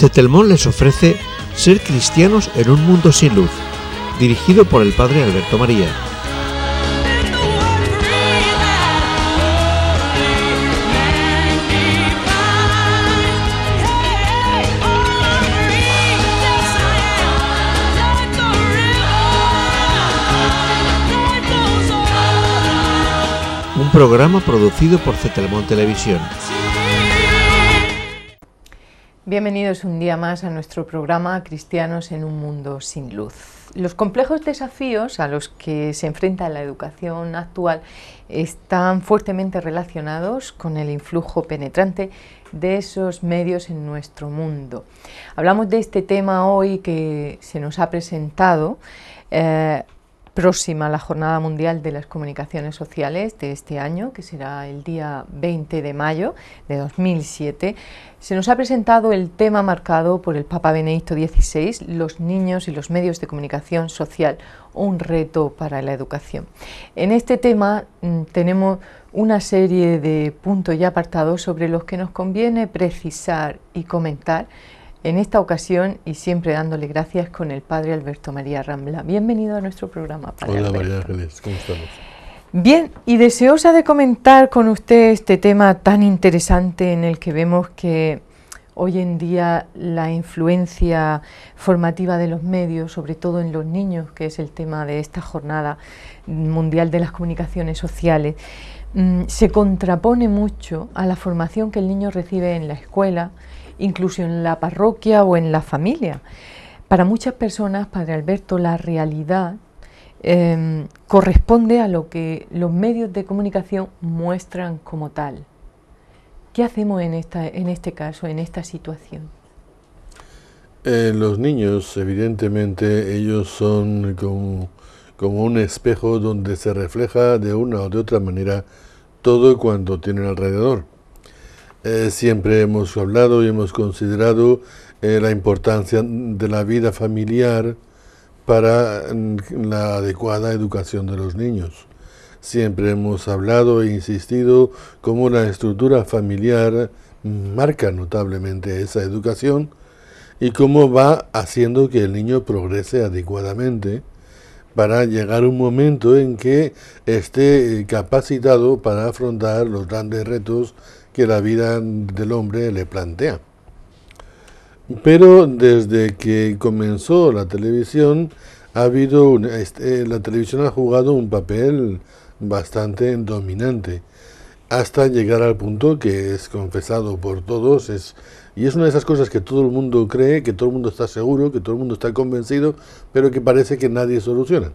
Cetelmón les ofrece Ser cristianos en un mundo sin luz, dirigido por el padre Alberto María. Un programa producido por Cetelmón Televisión. Bienvenidos un día más a nuestro programa Cristianos en un mundo sin luz. Los complejos desafíos a los que se enfrenta la educación actual están fuertemente relacionados con el influjo penetrante de esos medios en nuestro mundo. Hablamos de este tema hoy que se nos ha presentado próxima a la Jornada Mundial de las Comunicaciones Sociales de este año, que será el día 20 de mayo de 2007, se nos ha presentado el tema marcado por el Papa Benedicto XVI, los niños y los medios de comunicación social, un reto para la educación. En este tema tenemos una serie de puntos y apartados sobre los que nos conviene precisar y comentar en esta ocasión, y siempre dándole gracias, con el padre Alberto María Rambla. Bienvenido a nuestro programa, padre. Hola, Alberto. María Ángeles, ¿cómo estamos? Bien, y deseosa de comentar con usted este tema tan interesante en el que vemos que hoy en día la influencia formativa de los medios, sobre todo en los niños, que es el tema de esta Jornada Mundial de las Comunicaciones Sociales, se contrapone mucho a la formación que el niño recibe en la escuela, incluso en la parroquia o en la familia. Para muchas personas, padre Alberto, la realidad corresponde a lo que los medios de comunicación muestran como tal. ¿Qué hacemos en este caso, en esta situación? Los niños, evidentemente, ellos son como un espejo donde se refleja de una o de otra manera todo cuanto tienen alrededor. Siempre hemos hablado y hemos considerado la importancia de la vida familiar para la adecuada educación de los niños. Siempre hemos hablado e insistido cómo la estructura familiar marca notablemente esa educación y cómo va haciendo que el niño progrese adecuadamente para llegar a un momento en que esté capacitado para afrontar los grandes retos que la vida del hombre le plantea. Pero desde que comenzó la televisión, la televisión ha jugado un papel bastante dominante, hasta llegar al punto que es confesado por todos, y es una de esas cosas que todo el mundo cree, que todo el mundo está seguro, que todo el mundo está convencido, pero que parece que nadie soluciona.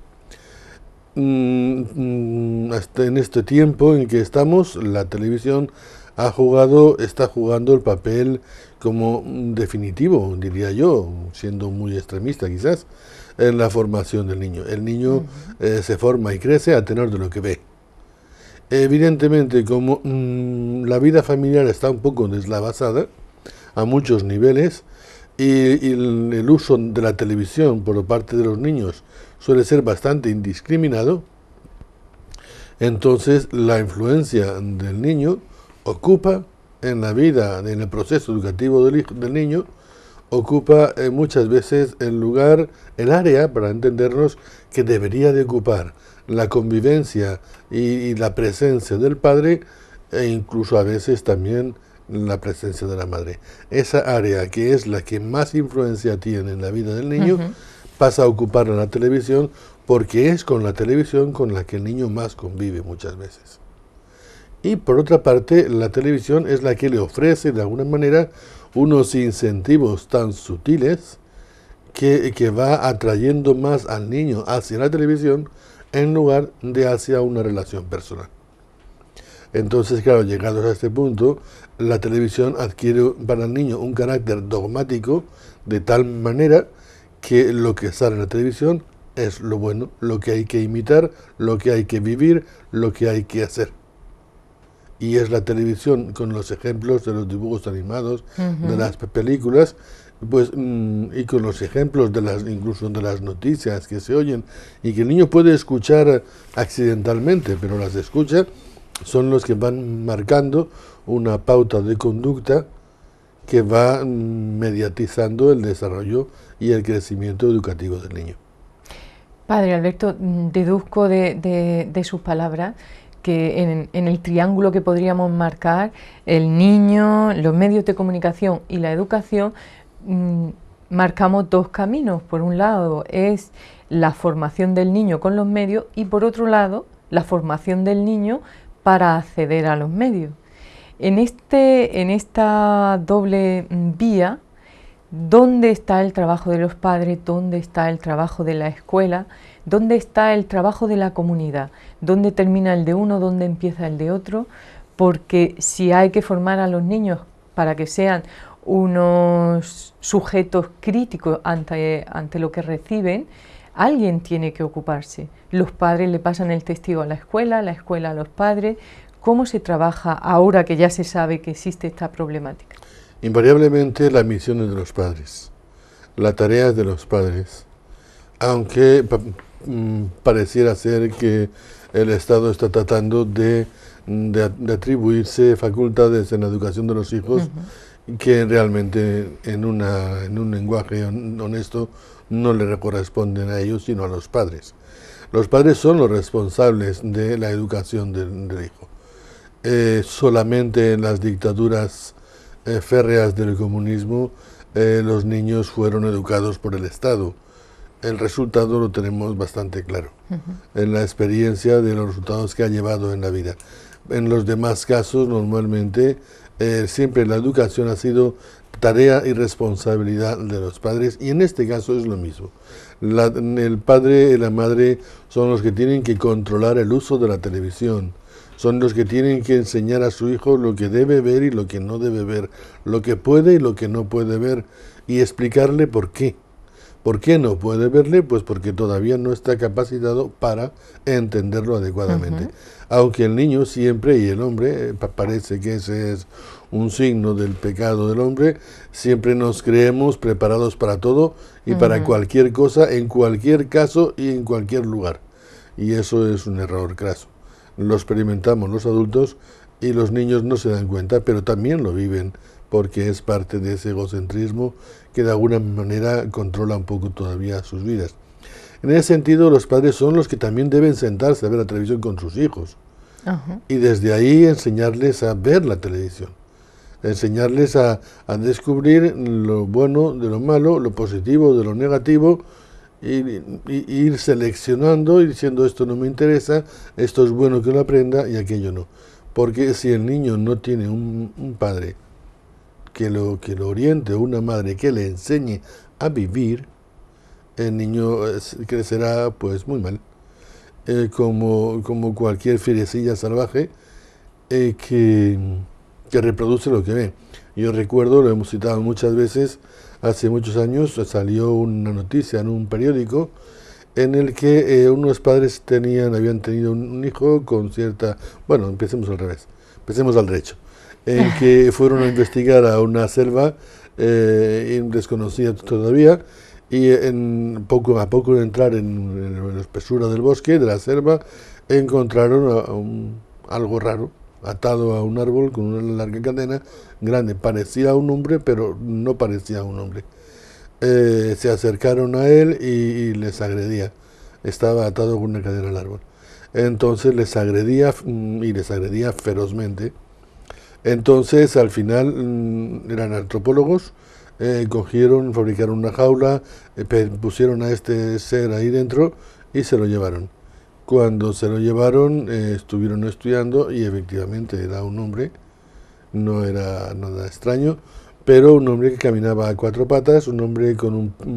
Hasta en este tiempo en que estamos, la televisión está jugando el papel como definitivo, diría yo, siendo muy extremista quizás, en la formación del niño. El niño se forma y crece a tenor de lo que ve. Evidentemente, como la vida familiar está un poco deslavazada a muchos niveles, y el uso de la televisión por parte de los niños suele ser bastante indiscriminado, entonces la influencia del niño ocupa en la vida, en el proceso educativo del niño, ocupa muchas veces el área, para entendernos, que debería de ocupar la convivencia y la presencia del padre, e incluso a veces también la presencia de la madre. Esa área, que es la que más influencia tiene en la vida del niño, pasa a ocupar la televisión, porque es con la televisión con la que el niño más convive muchas veces. Y por otra parte, la televisión es la que le ofrece de alguna manera unos incentivos tan sutiles que va atrayendo más al niño hacia la televisión en lugar de hacia una relación personal. Entonces, claro, llegados a este punto, la televisión adquiere para el niño un carácter dogmático, de tal manera que lo que sale en la televisión es lo bueno, lo que hay que imitar, lo que hay que vivir, lo que hay que hacer. Y es la televisión, con los ejemplos de los dibujos animados, de las películas, pues, y con los ejemplos incluso de las noticias que se oyen y que el niño puede escuchar accidentalmente, pero las escucha, son los que van marcando una pauta de conducta que va mediatizando el desarrollo y el crecimiento educativo del niño. Padre Alberto, deduzco de sus palabras que en el triángulo que podríamos marcar, el niño, los medios de comunicación y la educación, marcamos dos caminos. Por un lado es la formación del niño con los medios y por otro lado la formación del niño para acceder a los medios. En esta doble vía, ¿dónde está el trabajo de los padres? ¿Dónde está el trabajo de la escuela? ¿Dónde está el trabajo de la comunidad? ¿Dónde termina el de uno? ¿Dónde empieza el de otro? Porque si hay que formar a los niños para que sean unos sujetos críticos ante lo que reciben, alguien tiene que ocuparse. Los padres le pasan el testigo a la escuela a los padres. ¿Cómo se trabaja ahora que ya se sabe que existe esta problemática? Invariablemente la misión es de los padres, la tarea es de los padres, aunque pareciera ser que el Estado está tratando de atribuirse facultades en la educación de los hijos que realmente en un lenguaje honesto no le corresponden a ellos sino a los padres. Los padres son los responsables de la educación del hijo. Solamente en las dictaduras férreas del comunismo los niños fueron educados por el Estado. El resultado lo tenemos bastante claro en la experiencia de los resultados que ha llevado en la vida. En los demás casos, normalmente, siempre la educación ha sido tarea y responsabilidad de los padres, y en este caso es lo mismo. El padre y la madre son los que tienen que controlar el uso de la televisión, son los que tienen que enseñar a su hijo lo que debe ver y lo que no debe ver, lo que puede y lo que no puede ver, y explicarle por qué. ¿Por qué no puede verle? Pues porque todavía no está capacitado para entenderlo adecuadamente. Aunque el niño siempre, y el hombre, parece que ese es un signo del pecado del hombre, siempre nos creemos preparados para todo y para cualquier cosa, en cualquier caso y en cualquier lugar. Y eso es un error craso. Lo experimentamos los adultos y los niños no se dan cuenta, pero también lo viven, porque es parte de ese egocentrismo que de alguna manera controla un poco todavía sus vidas. En ese sentido, los padres son los que también deben sentarse a ver la televisión con sus hijos. Y desde ahí enseñarles a ver la televisión. Enseñarles a descubrir lo bueno de lo malo, lo positivo de lo negativo, y ir seleccionando y diciendo esto no me interesa, esto es bueno que lo aprenda y aquello no. Porque si el niño no tiene un padre que lo oriente, o una madre que le enseñe a vivir, el niño crecerá pues muy mal, como cualquier fierecilla salvaje que reproduce lo que ve. Yo recuerdo, lo hemos citado muchas veces, hace muchos años salió una noticia en un periódico en el que unos padres habían tenido un hijo con cierta... Bueno, empecemos al revés, empecemos al derecho. En que fueron a investigar a una selva desconocida todavía, y poco a poco de entrar en la espesura del bosque, de la selva, encontraron algo raro, atado a un árbol con una larga cadena grande. Parecía un hombre, pero no parecía un hombre. Se acercaron a él y les agredía. Estaba atado con una cadena al árbol. Entonces les agredía y les agredía ferozmente. Entonces, al final, eran antropólogos, fabricaron una jaula, pusieron a este ser ahí dentro y se lo llevaron. Cuando se lo llevaron, estuvieron estudiando y efectivamente era un hombre, no era nada extraño, pero un hombre que caminaba a cuatro patas, un hombre con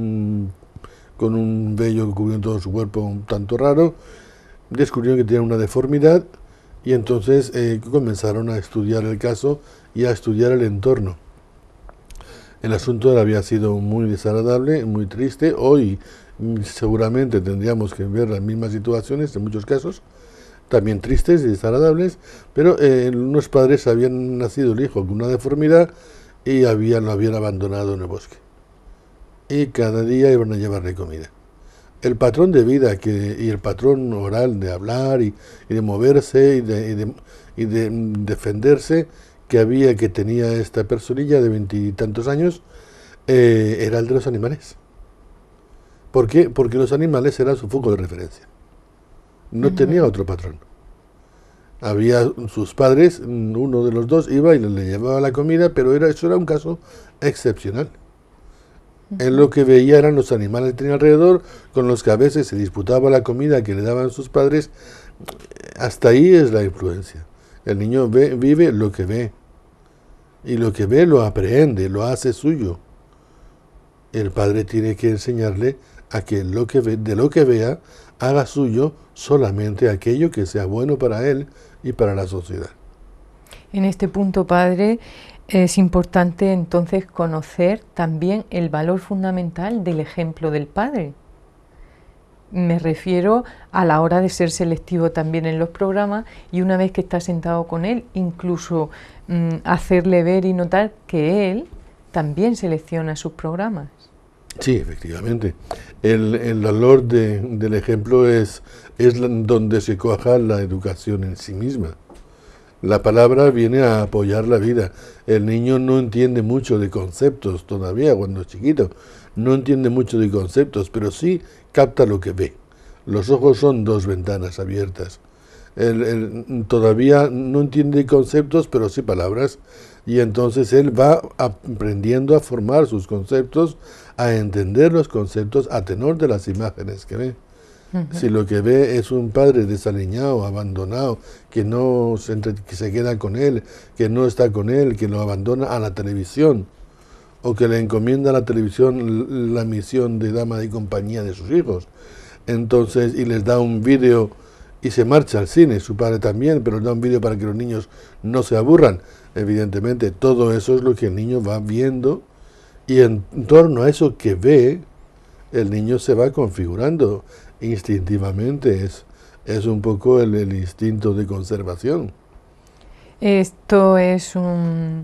un vello cubriendo todo su cuerpo un tanto raro. Descubrieron que tenía una deformidad. Y entonces comenzaron a estudiar el caso y a estudiar el entorno. El asunto había sido muy desagradable, muy triste. Hoy seguramente tendríamos que ver las mismas situaciones en muchos casos, también tristes y desagradables, pero unos padres habían nacido el hijo con una deformidad y lo habían abandonado en el bosque. Y cada día iban a llevarle comida. El patrón de vida y el patrón oral de hablar y de moverse y de defenderse que tenía esta personilla de 20 y tantos años era el de los animales. ¿Por qué? Porque los animales eran su foco de referencia. No tenía otro patrón. Había sus padres, uno de los dos iba y le llevaba la comida, pero eso era un caso excepcional. Él lo que veía eran los animales que tenía alrededor, con los que a veces se disputaba la comida que le daban sus padres. Hasta ahí es la influencia. El niño vive lo que ve. Y lo que ve lo aprende, lo hace suyo. El padre tiene que enseñarle a que de lo que vea, haga suyo solamente aquello que sea bueno para él y para la sociedad. En este punto, padre, es importante entonces conocer también el valor fundamental del ejemplo del padre. Me refiero a la hora de ser selectivo también en los programas y una vez que está sentado con él, incluso hacerle ver y notar que él también selecciona sus programas. Sí, efectivamente. El valor del ejemplo es donde se cuaja la educación en sí misma. La palabra viene a apoyar la vida. El niño no entiende mucho de conceptos todavía cuando es chiquito. No entiende mucho de conceptos, pero sí capta lo que ve. Los ojos son dos ventanas abiertas. Él todavía no entiende conceptos, pero sí palabras. Y entonces él va aprendiendo a formar sus conceptos, a entender los conceptos a tenor de las imágenes que ve. Si lo que ve es un padre desaliñado, abandonado, que se queda con él, que no está con él, que lo abandona a la televisión, o que le encomienda a la televisión la misión de dama de compañía de sus hijos, entonces, y les da un vídeo y se marcha al cine, su padre también, pero les da un vídeo para que los niños no se aburran. Evidentemente, todo eso es lo que el niño va viendo, y en torno a eso que ve, el niño se va configurando instintivamente. Es un poco el instinto de conservación. Esto es un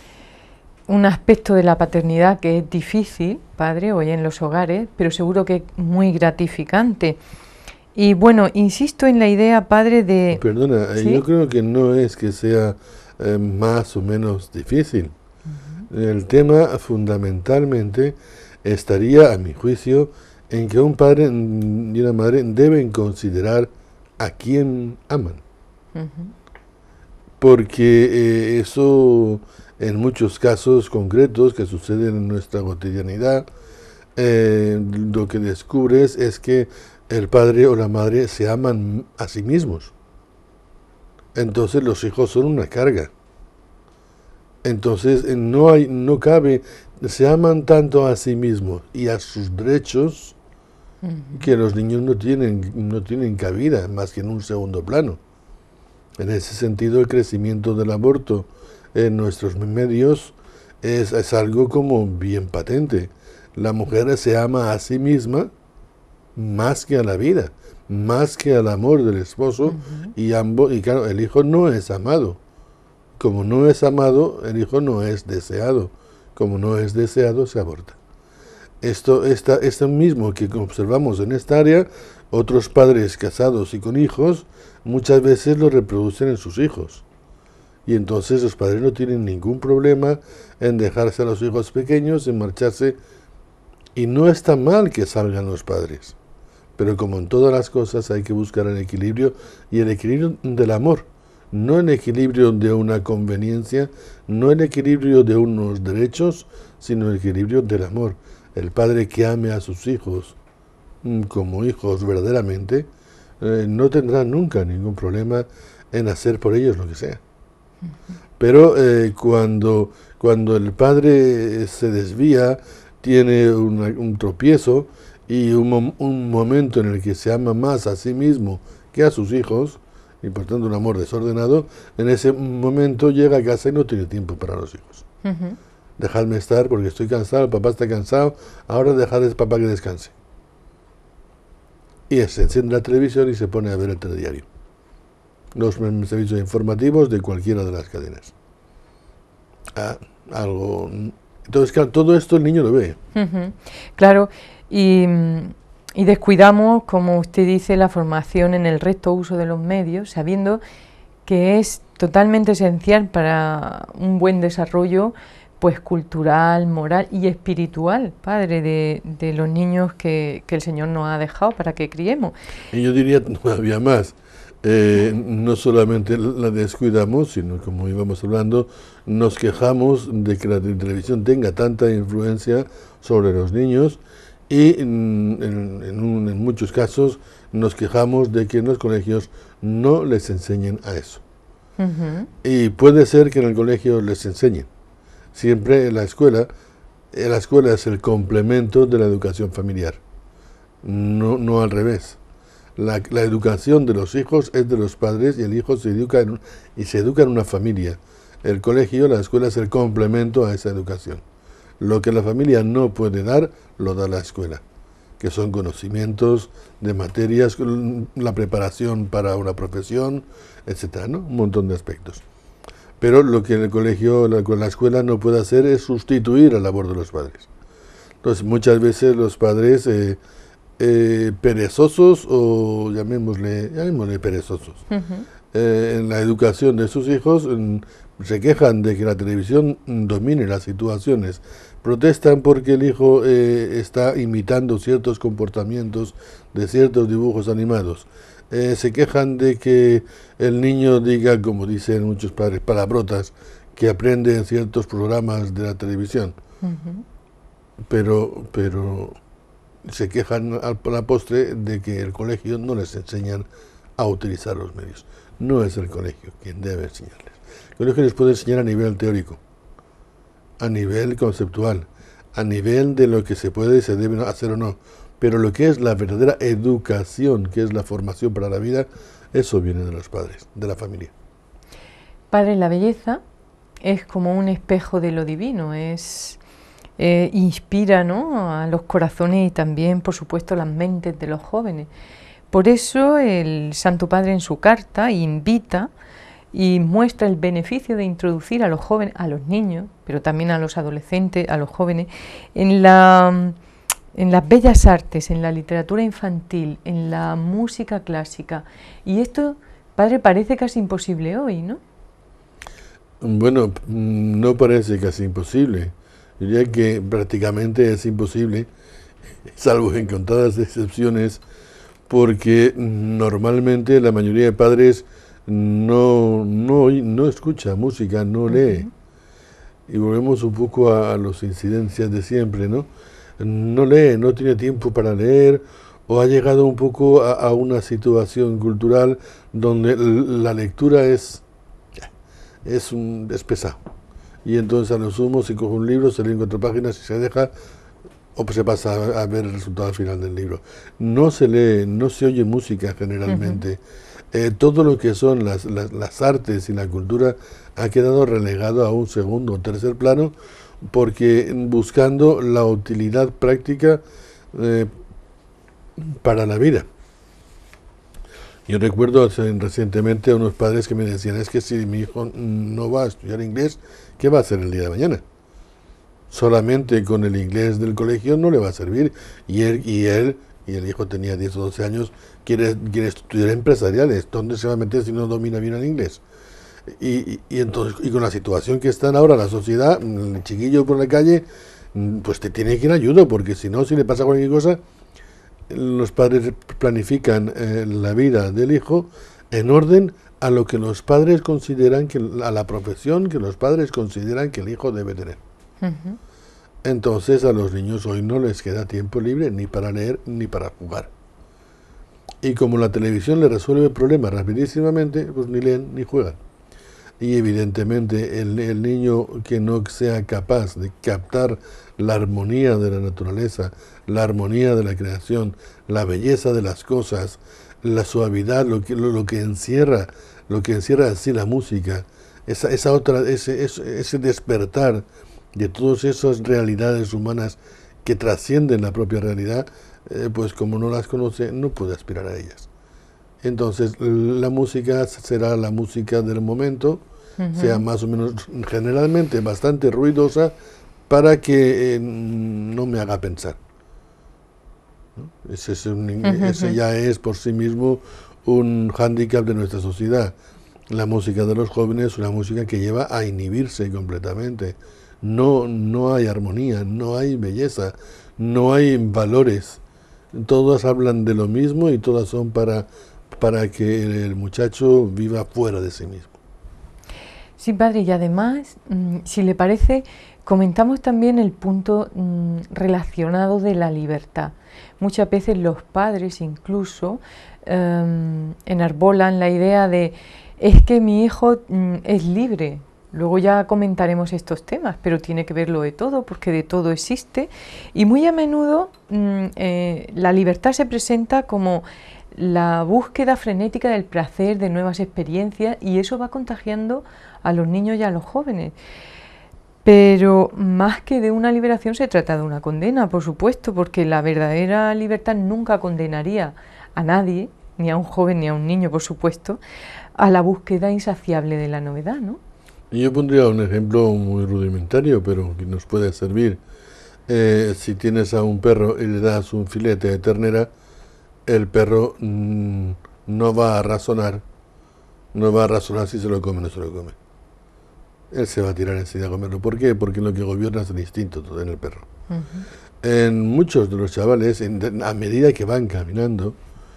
aspecto de la paternidad que es difícil, padre, hoy en los hogares, pero seguro que es muy gratificante. Y bueno, insisto en la idea, padre, de... Perdona, ¿sí? Yo creo que no es que sea más o menos difícil. El tema fundamentalmente estaría, a mi juicio, en que un padre y una madre deben considerar a quién aman. Porque eso, en muchos casos concretos que suceden en nuestra cotidianidad, lo que descubres es que el padre o la madre se aman a sí mismos. Entonces los hijos son una carga. Entonces no cabe, se aman tanto a sí mismos y a sus derechos que los niños no tienen cabida más que en un segundo plano. En ese sentido, el crecimiento del aborto en nuestros medios es algo como bien patente. La mujer se ama a sí misma más que a la vida, más que al amor del esposo, y claro, el hijo no es amado. Como no es amado, el hijo no es deseado. Como no es deseado, se aborta. Esto mismo que observamos en esta área, otros padres casados y con hijos, muchas veces lo reproducen en sus hijos. Y entonces los padres no tienen ningún problema en dejarse a los hijos pequeños, en marcharse. Y no está mal que salgan los padres. Pero como en todas las cosas hay que buscar el equilibrio, y el equilibrio del amor. No el equilibrio de una conveniencia, no el equilibrio de unos derechos, sino el equilibrio del amor. El padre que ame a sus hijos como hijos verdaderamente, no tendrá nunca ningún problema en hacer por ellos lo que sea. Pero cuando el padre se desvía, tiene un tropiezo y un momento en el que se ama más a sí mismo que a sus hijos, y por tanto un amor desordenado, en ese momento llega a casa y no tiene tiempo para los hijos. Dejadme estar porque estoy cansado, el papá está cansado, ahora dejad al papá que descanse. Y se enciende la televisión y se pone a ver el telediario. Los servicios informativos de cualquiera de las cadenas. Entonces, claro, todo esto el niño lo ve. Claro, y descuidamos, como usted dice, la formación en el recto uso de los medios, sabiendo que es totalmente esencial para un buen desarrollo pues cultural, moral y espiritual, padre, de los niños que el Señor nos ha dejado para que criemos. Y yo diría todavía más, no solamente la descuidamos, sino como íbamos hablando, nos quejamos de que la televisión tenga tanta influencia sobre los niños y en muchos casos nos quejamos de que en los colegios no les enseñen a eso. Y puede ser que en el colegio les enseñen. Siempre en la escuela es el complemento de la educación familiar, no al revés. La educación de los hijos es de los padres y el hijo se educa en una familia. El colegio, la escuela es el complemento a esa educación. Lo que la familia no puede dar, lo da la escuela, que son conocimientos de materias, la preparación para una profesión, etcétera, ¿no? Un montón de aspectos. Pero lo que el colegio, la escuela no puede hacer es sustituir la labor de los padres. Entonces, muchas veces los padres perezosos, o llamémosle perezosos, en la educación de sus hijos, se quejan de que la televisión domine las situaciones, protestan porque el hijo está imitando ciertos comportamientos de ciertos dibujos animados. Se quejan de que el niño diga, como dicen muchos padres, palabrotas que aprende en ciertos programas de la televisión. Pero se quejan a la postre de que el colegio no les enseñan a utilizar los medios. No es el colegio quien debe enseñarles. El colegio les puede enseñar a nivel teórico, a nivel conceptual, a nivel de lo que se puede y se debe hacer o no. Pero lo que es la verdadera educación, que es la formación para la vida, eso viene de los padres, de la familia. Padre, la belleza es como un espejo de lo divino, inspira, ¿no?, a los corazones y también, por supuesto, las mentes de los jóvenes. Por eso el Santo Padre en su carta invita y muestra el beneficio de introducir a los jóvenes, a los niños, pero también a los adolescentes, a los jóvenes, en las bellas artes, en la literatura infantil, en la música clásica. Y esto, padre, parece casi imposible hoy, ¿no? Bueno, no parece casi imposible. Diría que prácticamente es imposible, salvo en contadas excepciones, porque normalmente la mayoría de padres no escucha música, no lee. Y volvemos un poco a las incidencias de siempre, ¿no? No lee, no tiene tiempo para leer, o ha llegado un poco a una situación cultural donde la lectura es pesado. Y entonces a lo sumo se coge un libro, se lee 4 páginas y se deja, o se pasa a ver el resultado al final del libro. No se lee, no se oye música generalmente. Todo lo que son las artes y la cultura ha quedado relegado a un segundo o tercer plano, porque buscando la utilidad práctica para la vida. Yo recuerdo recientemente a unos padres que me decían, es que si mi hijo no va a estudiar inglés, ¿qué va a hacer el día de mañana? Solamente con el inglés del colegio no le va a servir. Y el hijo tenía 10 o 12 años, quiere estudiar empresariales. ¿Dónde se va a meter si no domina bien el inglés? Y con la situación que está ahora la sociedad, el chiquillo por la calle, pues te tiene que ir ayuda, porque si no, si le pasa cualquier cosa, los padres planifican la vida del hijo en orden a lo que los padres consideran, a la profesión que los padres consideran que el hijo debe tener. Entonces a los niños hoy no les queda tiempo libre ni para leer ni para jugar. Y como la televisión le resuelve problemas rapidísimamente, pues ni leen ni juegan. Y evidentemente el niño que no sea capaz de captar la armonía de la naturaleza, la armonía de la creación, la belleza de las cosas, la suavidad, lo que encierra así la música, ese despertar de todas esas realidades humanas que trascienden la propia realidad, pues como no las conoce, no puede aspirar a ellas. Entonces la música será la música del momento, sea más o menos generalmente bastante ruidosa, para que no me haga pensar, ¿no? Ese ya es por sí mismo un hándicap de nuestra sociedad. La música de los jóvenes es una música que lleva a inhibirse completamente. No hay armonía, no hay belleza, no hay valores. Todas hablan de lo mismo y todas son para que el muchacho viva fuera de sí mismo. Sí, padre, y además, si le parece, comentamos también el punto relacionado de la libertad. Muchas veces los padres incluso enarbolan la idea de es que mi hijo es libre. Luego ya comentaremos estos temas, pero tiene que verlo de todo, porque de todo existe. Y muy a menudo la libertad se presenta como la búsqueda frenética del placer, de nuevas experiencias, y eso va contagiando a los niños y a los jóvenes. Pero más que de una liberación se trata de una condena, por supuesto, porque la verdadera libertad nunca condenaría a nadie, ni a un joven ni a un niño, por supuesto, a la búsqueda insaciable de la novedad, ¿no? Yo pondría un ejemplo muy rudimentario, pero que nos puede servir. Si tienes a un perro y le das un filete de ternera, el perro no va a razonar si se lo come o no se lo come. Él se va a tirar enseguida a comerlo. ¿Por qué? Porque lo que gobierna es el instinto en el perro. En muchos de los chavales, a medida que van caminando,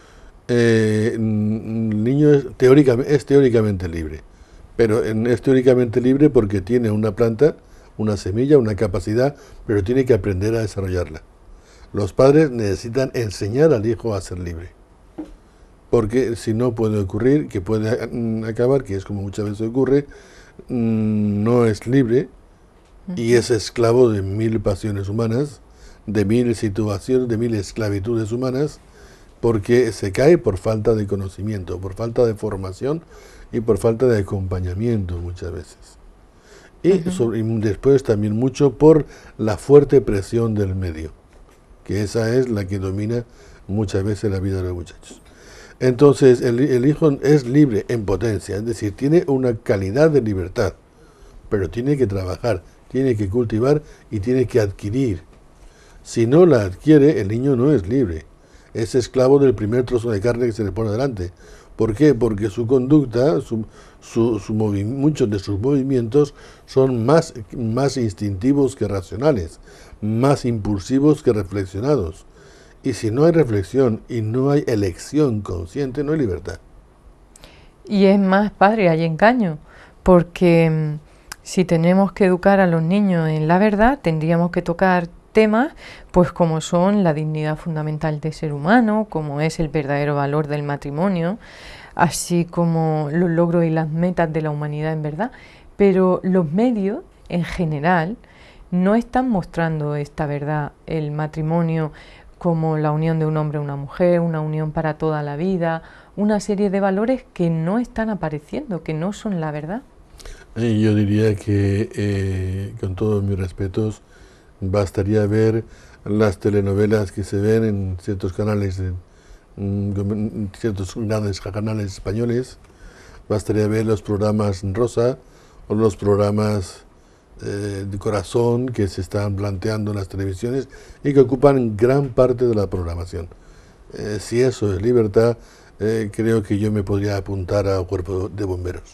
el niño es teóricamente libre. Pero es teóricamente libre porque tiene una planta, una semilla, una capacidad, pero tiene que aprender a desarrollarla. Los padres necesitan enseñar al hijo a ser libre. Porque si no puede ocurrir, que puede acabar, que es como muchas veces ocurre, no es libre y es esclavo de 1000 pasiones humanas, de 1000 situaciones, de 1000 esclavitudes humanas, porque se cae por falta de conocimiento, por falta de formación y por falta de acompañamiento muchas veces. Y después también mucho por la fuerte presión del medio, que esa es la que domina muchas veces la vida de los muchachos. Entonces el hijo es libre en potencia, es decir, tiene una calidad de libertad, pero tiene que trabajar, tiene que cultivar y tiene que adquirir. Si no la adquiere, el niño no es libre, es esclavo del primer trozo de carne que se le pone delante. ¿Por qué? Porque su conducta, muchos de sus movimientos son más instintivos que racionales, más impulsivos que reflexionados. Y si no hay reflexión y no hay elección consciente, no hay libertad. Y es más, padre, hay engaño, porque si tenemos que educar a los niños en la verdad, tendríamos que tocar temas pues como son la dignidad fundamental del ser humano, como es el verdadero valor del matrimonio, así como los logros y las metas de la humanidad en verdad. Pero los medios en general no están mostrando esta verdad, el matrimonio como la unión de un hombre y una mujer, una unión para toda la vida, una serie de valores que no están apareciendo, que no son la verdad. Yo diría que, con todos mis respetos, bastaría ver las telenovelas que se ven en ciertos canales, ciertos grandes canales españoles, bastaría ver los programas Rosa o los programas de corazón que se están planteando en las televisiones y que ocupan gran parte de la programación. Si eso es libertad, creo que yo me podría apuntar a un cuerpo de bomberos.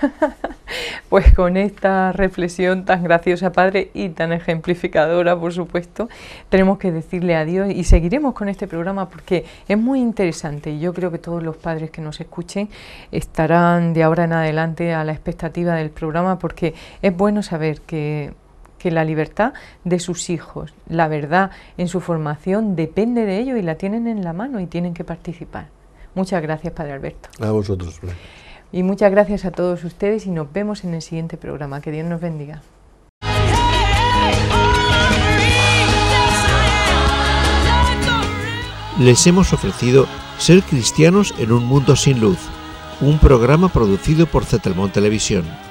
Pues con esta reflexión tan graciosa, padre, y tan ejemplificadora, por supuesto, tenemos que decirle adiós y seguiremos con este programa porque es muy interesante y yo creo que todos los padres que nos escuchen estarán de ahora en adelante a la expectativa del programa porque es bueno saber que la libertad de sus hijos, la verdad en su formación depende de ellos y la tienen en la mano y tienen que participar. Muchas gracias, padre Alberto. A vosotros. Y muchas gracias a todos ustedes y nos vemos en el siguiente programa. Que Dios nos bendiga. Les hemos ofrecido Ser cristianos en un mundo sin luz, un programa producido por Zetelmont Televisión.